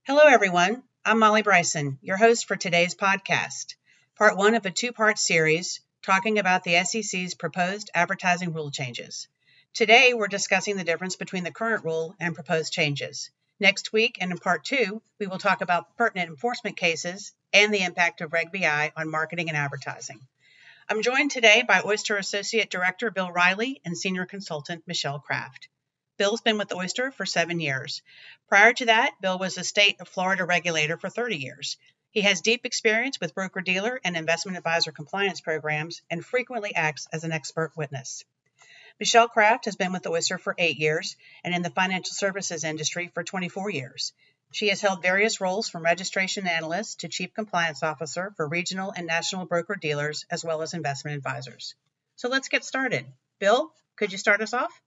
Hello, everyone. I'm Molly Bryson, your host for today's podcast, part one of a two-part series talking about the SEC's proposed advertising rule changes. Today, we're discussing the difference between the current rule and proposed changes. Next week, and in part two, we will talk about pertinent enforcement cases and the impact of Reg BI on marketing and advertising. I'm joined today by Oyster Associate Director Bill Riley and Senior Consultant Michelle Kraft. Bill's been with Oyster for 7 years. Prior to that, Bill was a state of Florida regulator for 30 years. He has deep experience with broker-dealer and investment advisor compliance programs and frequently acts as an expert witness. Michelle Kraft has been with Oyster for 8 years and in the financial services industry for 24 years. She has held various roles from registration analyst to chief compliance officer for regional and national broker-dealers as well as investment advisors. So let's get started. Bill, could you start us off?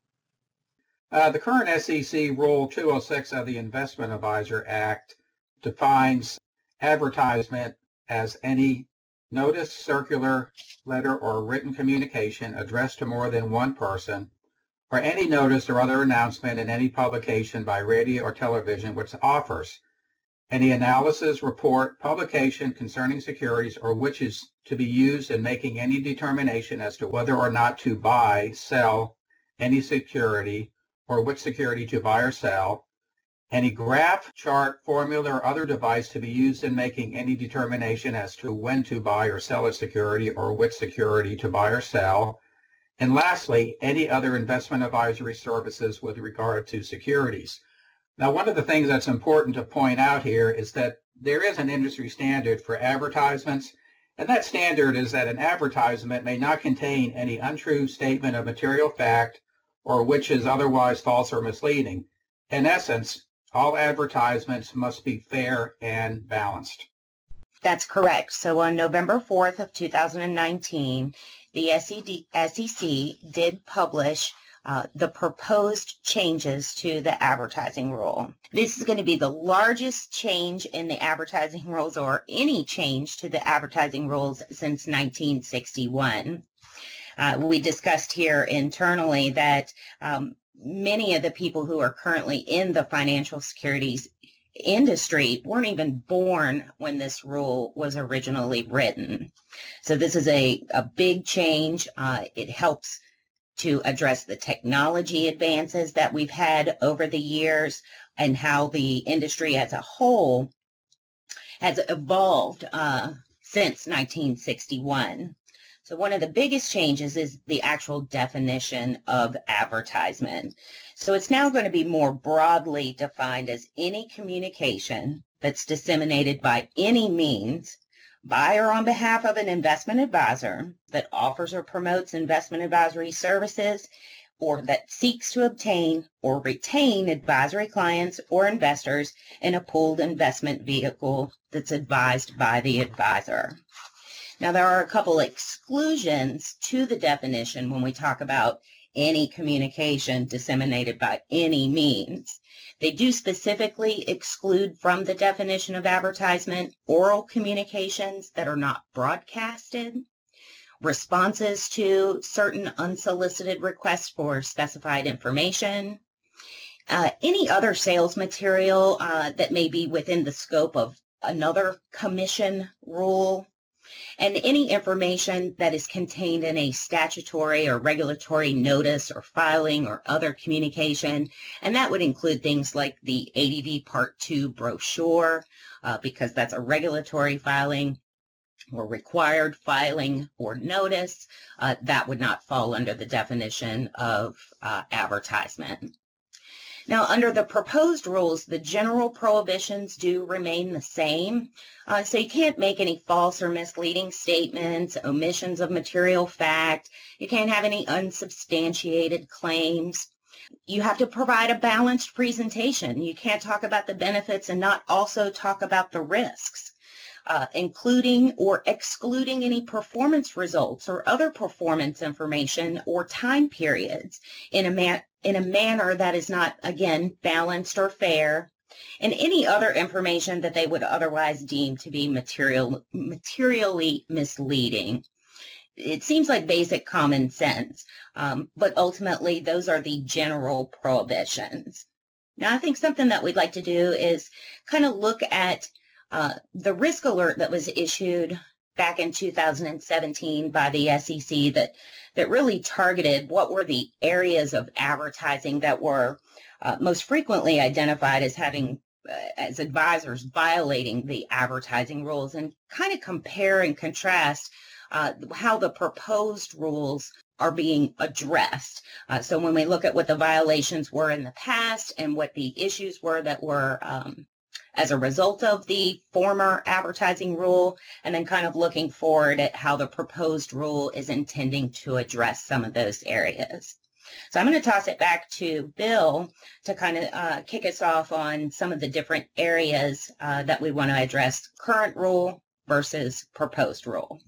The current SEC Rule 206 of the Investment Advisor Act defines advertisement as any notice, circular, letter, or written communication addressed to more than one person, or any notice or other announcement in any publication by radio or television which offers any analysis, report, publication concerning securities, or which is to be used in making any determination as to whether or not to buy, sell any security, or which security to buy or sell, any graph, chart, formula, or other device to be used in making any determination as to when to buy or sell a security or which security to buy or sell, and lastly, any other investment advisory services with regard to securities. Now, one of the things that's important to point out here is that there is an industry standard for advertisements, and that standard is that an advertisement may not contain any untrue statement of material fact or which is otherwise false or misleading. In essence, all advertisements must be fair and balanced. That's correct. So on November 4th of 2019, the SEC did publish the proposed changes to the advertising rule. This is going to be the largest change in the advertising rules or any change to the advertising rules since 1961. We discussed here internally that many of the people who are currently in the financial securities industry weren't even born when this rule was originally written. So this is a big change. It helps to address the technology advances that we've had over the years and how the industry as a whole has evolved since 1961. So one of the biggest changes is the actual definition of advertisement. So it's now going to be more broadly defined as any communication that's disseminated by any means by or on behalf of an investment advisor that offers or promotes investment advisory services or that seeks to obtain or retain advisory clients or investors in a pooled investment vehicle that's advised by the advisor. Now, there are a couple exclusions to the definition when we talk about any communication disseminated by any means. They do specifically exclude from the definition of advertisement oral communications that are not broadcasted, responses to certain unsolicited requests for specified information, any other sales material that may be within the scope of another commission rule, and any information that is contained in a statutory or regulatory notice or filing or other communication. And that would include things like the ADV Part 2 brochure, because that's a regulatory filing or required filing or notice. That would not fall under the definition of advertisement. Now, under the proposed rules, the general prohibitions do remain the same. So you can't make any false or misleading statements, omissions of material fact. You can't have any unsubstantiated claims. You have to provide a balanced presentation. You can't talk about the benefits and not also talk about the risks. Including or excluding any performance results or other performance information or time periods in a manner that is not, again, balanced or fair, and any other information that they would otherwise deem to be materially misleading. It seems like basic common sense, but ultimately those are the general prohibitions. Now, I think something that we'd like to do is kind of look at the risk alert that was issued back in 2017 by the SEC that really targeted what were the areas of advertising that were most frequently identified as having as advisors violating the advertising rules, and kind of compare and contrast how the proposed rules are being addressed. So when we look at what the violations were in the past and what the issues were that were as a result of the former advertising rule, and then kind of looking forward at how the proposed rule is intending to address some of those areas. So I'm going to toss it back to Bill to kind of kick us off on some of the different areas that we want to address: current rule versus proposed rule.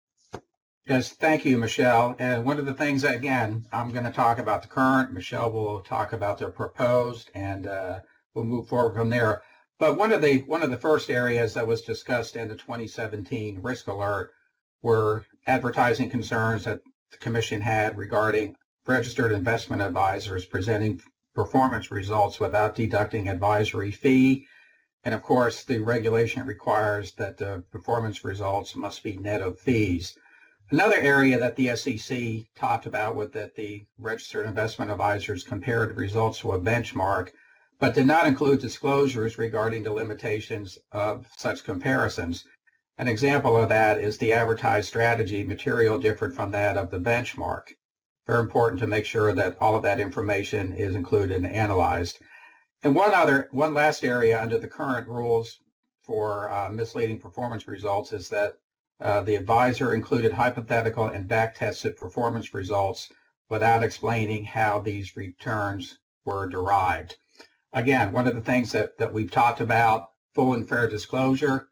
Yes, thank you, Michelle. And one of the things, again, I'm going to talk about the current. Michelle will talk about the proposed, and we'll move forward from there. But one of the first areas that was discussed in the 2017 risk alert were advertising concerns that the Commission had regarding registered investment advisors presenting performance results without deducting advisory fee. And of course, the regulation requires that the performance results must be net of fees. Another area that the SEC talked about was that the registered investment advisors compared results to a benchmark, but did not include disclosures regarding the limitations of such comparisons. An example of that is the advertised strategy material different from that of the benchmark. Very important to make sure that all of that information is included and analyzed. And one last area under the current rules for misleading performance results is that the advisor included hypothetical and back-tested performance results without explaining how these returns were derived. Again, one of the things that we've talked about: full and fair disclosure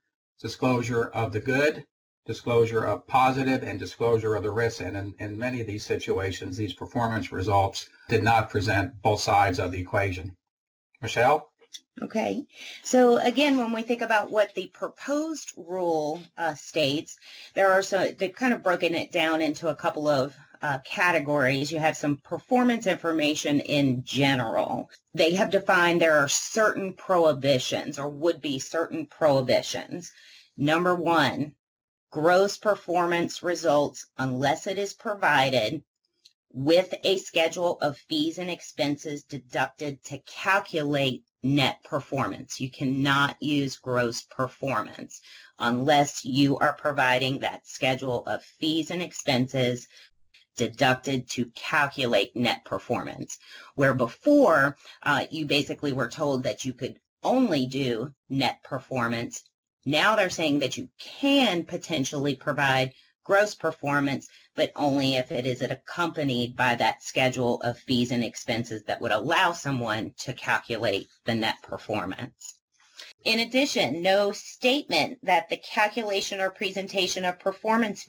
of the good, disclosure of positive, and disclosure of the risk. And in many of these situations, these performance results did not present both sides of the equation. Michelle? Okay. So again, when we think about what the proposed rule states, they've kind of broken it down into a couple of categories. You have some performance information in general. They have defined there are certain prohibitions, or would be certain prohibitions. Number one, gross performance results unless it is provided with a schedule of fees and expenses deducted to calculate net performance. You cannot use gross performance unless you are providing that schedule of fees and expenses deducted to calculate net performance. Where before, you basically were told that you could only do net performance. Now they're saying that you can potentially provide gross performance, but only if it is accompanied by that schedule of fees and expenses that would allow someone to calculate the net performance. In addition, no statement that the calculation or presentation of performance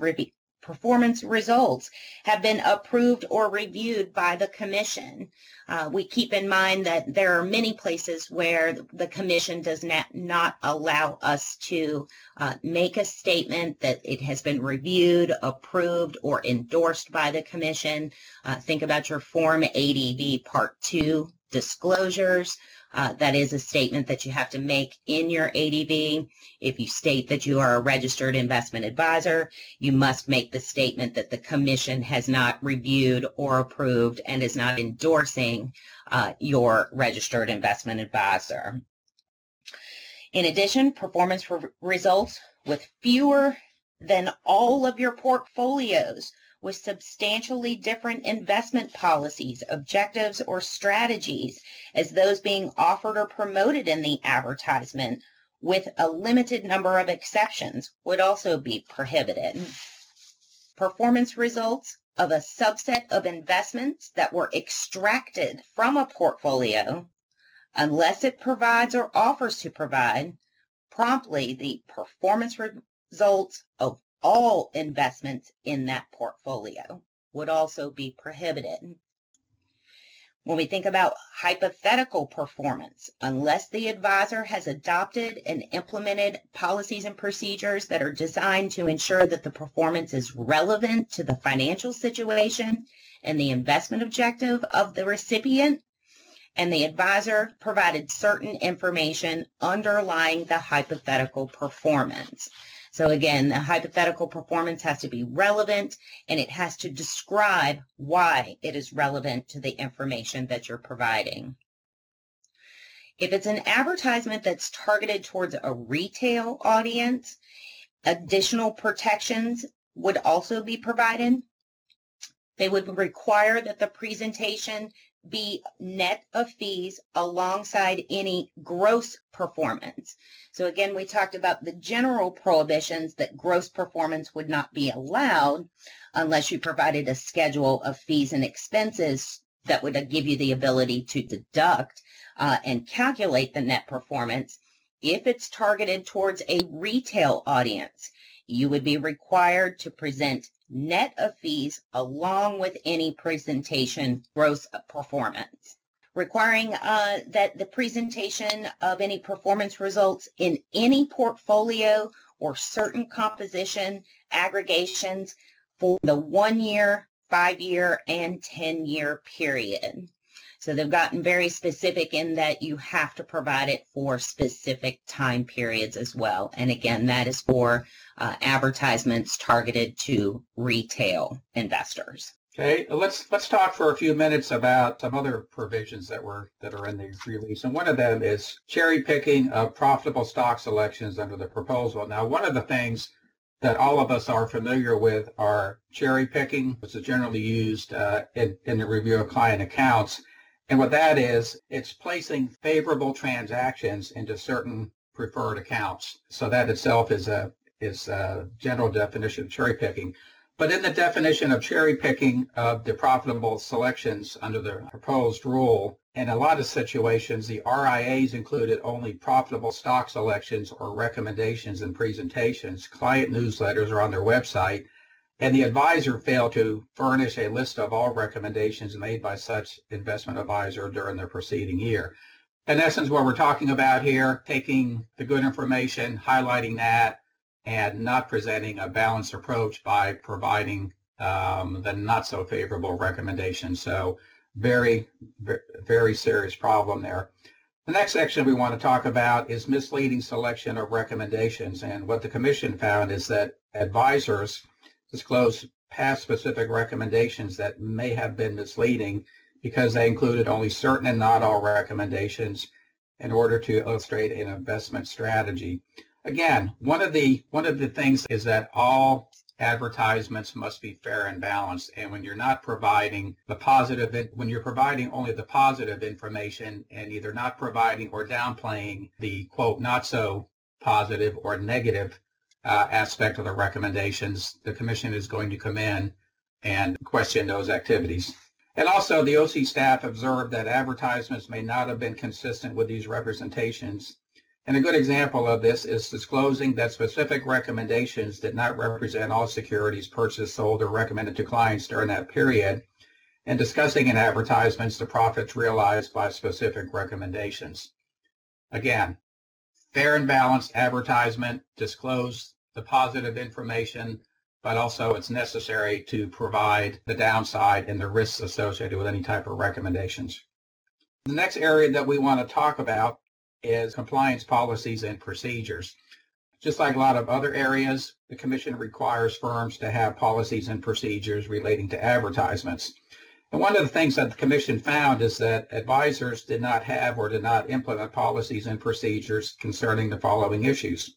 results have been approved or reviewed by the Commission. We keep in mind that there are many places where the Commission does not allow us to make a statement that it has been reviewed, approved, or endorsed by the Commission. Think about your Form ADV Part 2 disclosures. That is a statement that you have to make in your ADV. If you state that you are a registered investment advisor, you must make the statement that the Commission has not reviewed or approved and is not endorsing your registered investment advisor. In addition, performance results with fewer than all of your portfolios with substantially different investment policies, objectives, or strategies as those being offered or promoted in the advertisement, with a limited number of exceptions, would also be prohibited. Performance results of a subset of investments that were extracted from a portfolio, unless it provides or offers to provide promptly the performance results of all investments in that portfolio, would also be prohibited. When we think about hypothetical performance, unless the advisor has adopted and implemented policies and procedures that are designed to ensure that the performance is relevant to the financial situation and the investment objective of the recipient, and the advisor provided certain information underlying the hypothetical performance. So again, the hypothetical performance has to be relevant, and it has to describe why it is relevant to the information that you're providing. If it's an advertisement that's targeted towards a retail audience, additional protections would also be provided. They would require that the presentation be net of fees alongside any gross performance. So again, we talked about the general prohibitions that gross performance would not be allowed unless you provided a schedule of fees and expenses that would give you the ability to deduct and calculate the net performance. If it's targeted towards a retail audience, you would be required to present net of fees along with any presentation gross performance, requiring that the presentation of any performance results in any portfolio or certain composition aggregations for the 1 year, 5 year, and 10-year period. So they've gotten very specific in that you have to provide it for specific time periods as well. And again, that is for advertisements targeted to retail investors. Okay, let's talk for a few minutes about some other provisions that are in the release. And one of them is cherry picking of profitable stock selections under the proposal. Now, one of the things that all of us are familiar with are cherry picking, which is generally used in the review of client accounts. And what that is, it's placing favorable transactions into certain preferred accounts. So that itself is a general definition of cherry picking. But in the definition of cherry picking of the profitable selections under the proposed rule, in a lot of situations, the RIAs included only profitable stock selections or recommendations and presentations. Client newsletters are on their website, and the advisor failed to furnish a list of all recommendations made by such investment advisor during the preceding year. In essence, what we're talking about here, taking the good information, highlighting that, and not presenting a balanced approach by providing the not so favorable recommendations. So very, very serious problem there. The next section we want to talk about is misleading selection of recommendations. And what the commission found is that advisors disclose past specific recommendations that may have been misleading because they included only certain and not all recommendations in order to illustrate an investment strategy. Again, one of the things is that all advertisements must be fair and balanced. And when you're not providing when you're providing only the positive information and either not providing or downplaying the quote not so positive or negative aspect of the recommendations, the commission is going to come in and question those activities. And also, the OC staff observed that advertisements may not have been consistent with these representations. And a good example of this is disclosing that specific recommendations did not represent all securities purchased, sold, or recommended to clients during that period, and discussing in advertisements the profits realized by specific recommendations. Again, fair and balanced advertisement, disclose the positive information, but also it's necessary to provide the downside and the risks associated with any type of recommendations. The next area that we want to talk about is compliance policies and procedures. Just like a lot of other areas, the commission requires firms to have policies and procedures relating to advertisements. And one of the things that the commission found is that advisors did not have or did not implement policies and procedures concerning the following issues.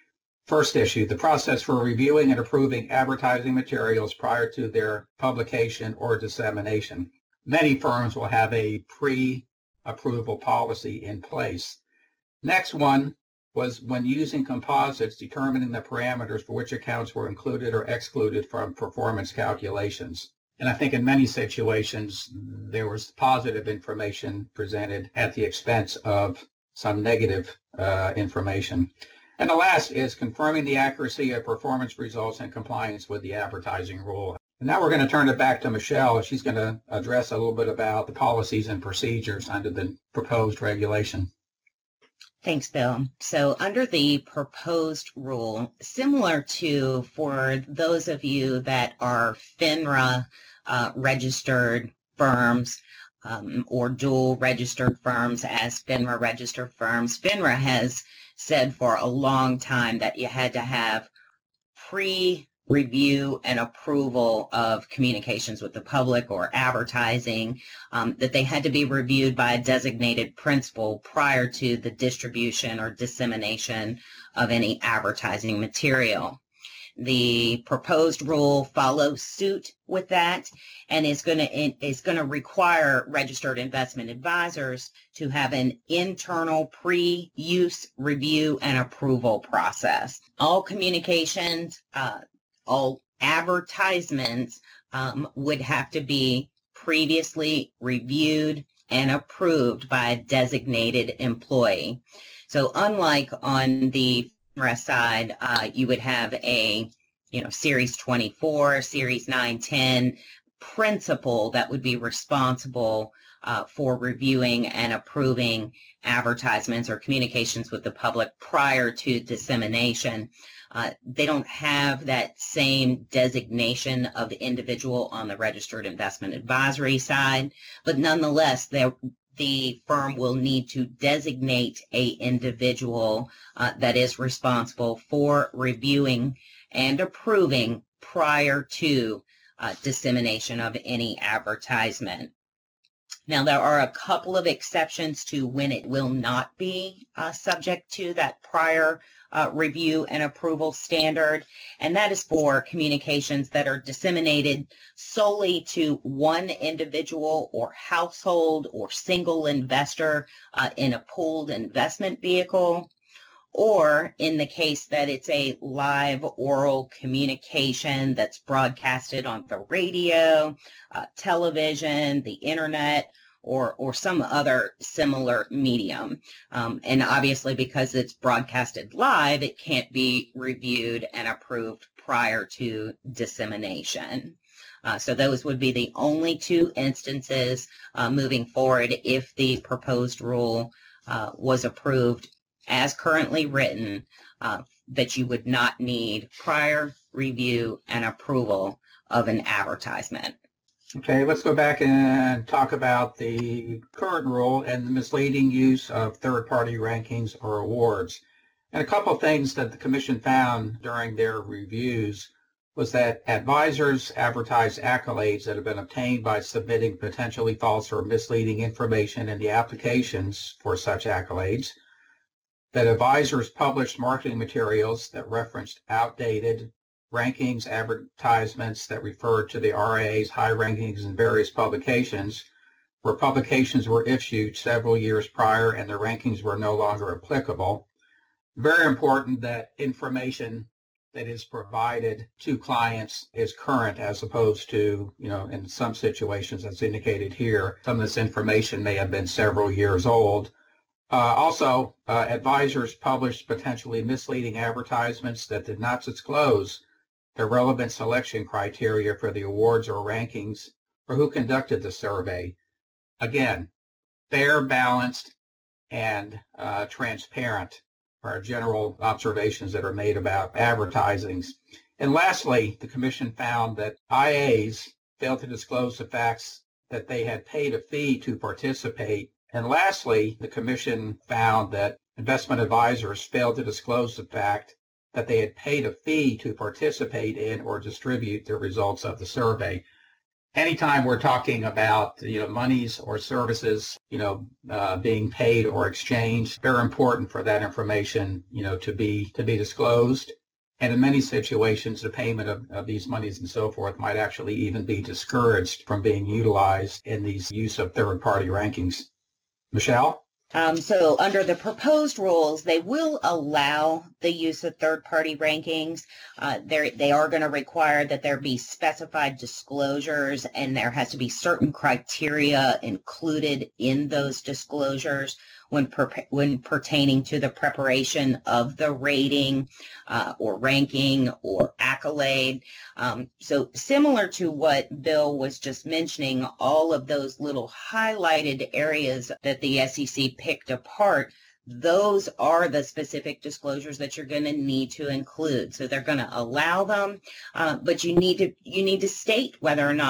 First issue, the process for reviewing and approving advertising materials prior to their publication or dissemination. Many firms will have a pre-approval policy in place. Next one was when using composites, determining the parameters for which accounts were included or excluded from performance calculations. And I think in many situations, there was positive information presented at the expense of some negative information. And the last is confirming the accuracy of performance results and compliance with the advertising rule. And now we're going to turn it back to Michelle. She's going to address a little bit about the policies and procedures under the proposed regulation. Thanks, Bill. So under the proposed rule, similar to for those of you that are FINRA registered firms, or dual registered firms as FINRA registered firms. FINRA has said for a long time that you had to have pre-review and approval of communications with the public or advertising, that they had to be reviewed by a designated principal prior to the distribution or dissemination of any advertising material. The proposed rule follows suit with that and is going to require registered investment advisors to have an internal pre-use review and approval process. All communications, all advertisements would have to be previously reviewed and approved by a designated employee. So unlike on the side, you would have a, Series 24, Series 910 principal that would be responsible for reviewing and approving advertisements or communications with the public prior to dissemination. They don't have that same designation of the individual on the registered investment advisory side, but nonetheless, the firm will need to designate a individual that is responsible for reviewing and approving prior to dissemination of any advertisement. Now, there are a couple of exceptions to when it will not be subject to that prior review and approval standard, and that is for communications that are disseminated solely to one individual or household or single investor in a pooled investment vehicle, or in the case that it's a live oral communication that's broadcasted on the radio, television, the internet, or some other similar medium. And obviously, because it's broadcasted live, it can't be reviewed and approved prior to dissemination. So those would be the only two instances moving forward if the proposed rule was approved as currently written, that you would not need prior review and approval of an advertisement. Okay, let's go back and talk about the current rule and the misleading use of third-party rankings or awards. And a couple of things that the Commission found during their reviews was that advisors advertise accolades that have been obtained by submitting potentially false or misleading information in the applications for such accolades, that advisors published marketing materials that referenced outdated rankings, advertisements that referred to the RIA's high rankings in various publications, where publications were issued several years prior and the rankings were no longer applicable. Very important that information that is provided to clients is current, as opposed to, in some situations, as indicated here, some of this information may have been several years old. Also, advisors published potentially misleading advertisements that did not disclose the relevant selection criteria for the awards or rankings for who conducted the survey. Again, fair, balanced, and transparent are general observations that are made about advertisings. And lastly, the Commission found that IAs failed to disclose the facts that they had paid a fee to participate. And lastly, the Commission found that investment advisors failed to disclose the fact that they had paid a fee to participate in or distribute the results of the survey. Anytime we're talking about, monies or services, being paid or exchanged, very important for that information, to be disclosed. And in many situations, the payment of these monies and so forth might actually even be discouraged from being utilized in these use of third-party rankings. Michelle? So under the proposed rules, they will allow the use of third-party rankings. They are going to require that there be specified disclosures, and there has to be certain criteria included in those disclosures when pertaining to the preparation of the rating or ranking or accolade. So similar to what Bill was just mentioning, all of those little highlighted areas that the SEC picked apart, those are the specific disclosures that you're going to need to include. So they're going to allow them, but you need to state whether or not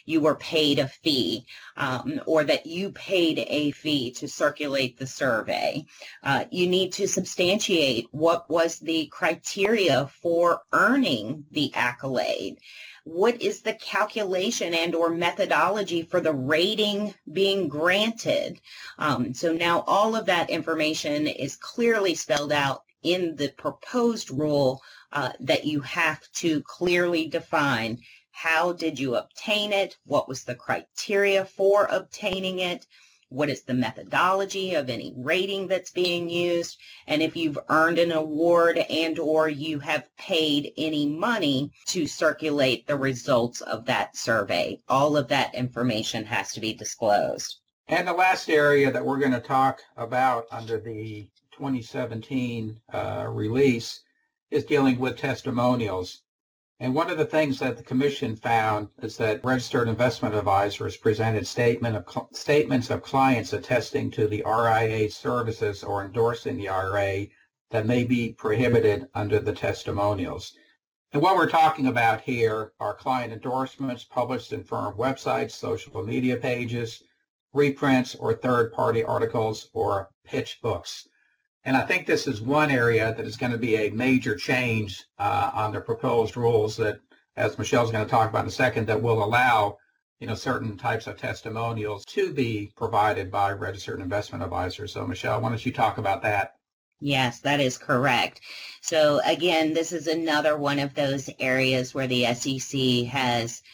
you were paid a fee, or that you paid a fee to circulate the survey. You need to substantiate what was the criteria for earning the accolade. What is the calculation and or methodology for the rating being granted? So now all of that information is clearly spelled out in the proposed rule, that you have to clearly define how did you obtain it, what was the criteria for obtaining it, what is the methodology of any rating that's being used, and if you've earned an award and or you have paid any money to circulate the results of that survey. All of that information has to be disclosed. And the last area that we're going to talk about under the 2017 release is dealing with testimonials. And one of the things that the Commission found is that registered investment advisors presented statements of clients attesting to the RIA services or endorsing the RIA that may be prohibited under the testimonials. And what we're talking about here are client endorsements published in firm websites, social media pages, reprints, or third-party articles or pitch books. And I think this is one area that is going to be a major change on the proposed rules that, as Michelle's going to talk about in a second, that will allow, certain types of testimonials to be provided by registered investment advisors. So, Michelle, why don't you talk about that? Yes, that is correct. So again, this is another one of those areas where the SEC has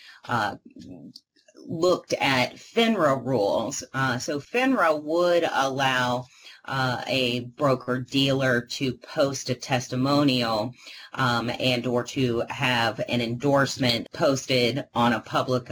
looked at FINRA rules. So FINRA would allow a broker-dealer to post a testimonial and or to have an endorsement posted on a public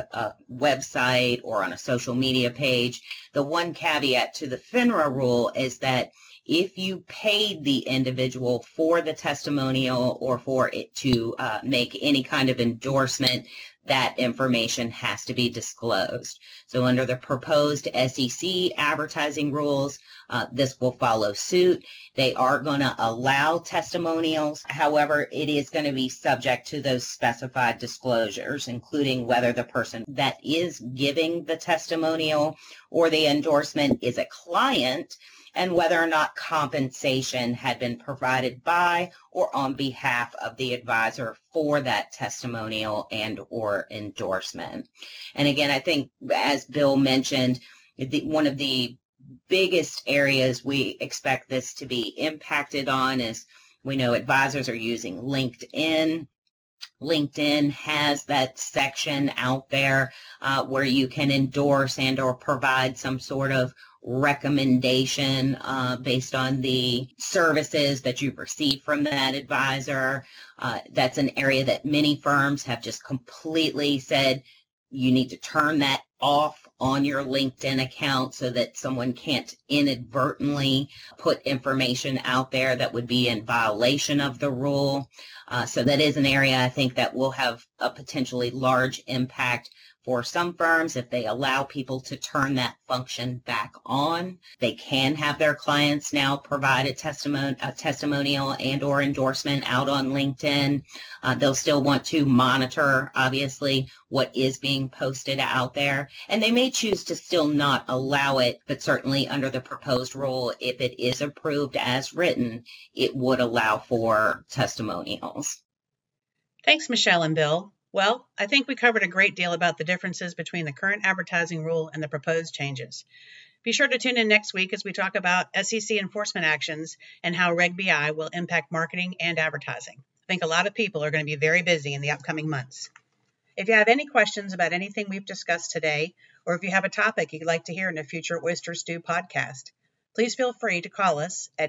website or on a social media page. The one caveat to the FINRA rule is that if you paid the individual for the testimonial or for it to make any kind of endorsement, that information has to be disclosed. So under the proposed SEC advertising rules, this will follow suit. They are going to allow testimonials. However, it is going to be subject to those specified disclosures, including whether the person that is giving the testimonial or the endorsement is a client, and whether or not compensation had been provided by or on behalf of the advisor for that testimonial and or endorsement. And again, I think, as Bill mentioned, one of the biggest areas we expect this to be impacted on is, we know advisors are using LinkedIn. LinkedIn has that section out there where you can endorse and or provide some sort of recommendation based on the services that you've received from that advisor. That's an area that many firms have just completely said you need to turn that off on your LinkedIn account so that someone can't inadvertently put information out there that would be in violation of the rule. So that is an area I think that will have a potentially large impact for some firms. If they allow people to turn that function back on, they can have their clients now provide a testimonial and or endorsement out on LinkedIn. They'll still want to monitor, obviously, what is being posted out there. And they may choose to still not allow it, but certainly under the proposed rule, if it is approved as written, it would allow for testimonials. Thanks, Michelle and Bill. Well, I think we covered a great deal about the differences between the current advertising rule and the proposed changes. Be sure to tune in next week as we talk about SEC enforcement actions and how Reg BI will impact marketing and advertising. I think a lot of people are going to be very busy in the upcoming months. If you have any questions about anything we've discussed today, or if you have a topic you'd like to hear in a future Oyster Stew podcast, please feel free to call us at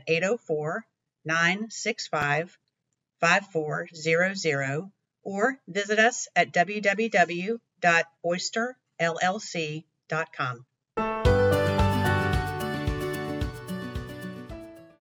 804-965-5400 or visit us at www.oysterllc.com.